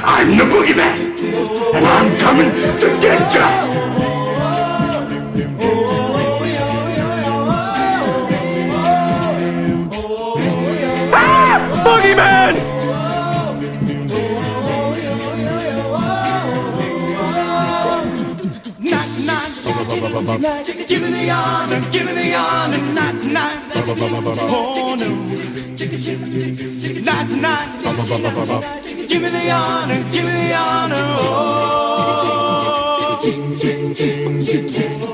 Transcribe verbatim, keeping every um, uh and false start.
I'm the boogeyman, and I'm coming to get ya! Boogeyman! Give me the honor, give me the honor, not tonight. Oh no, not tonight. Give me the honor, give me the honor. Oh.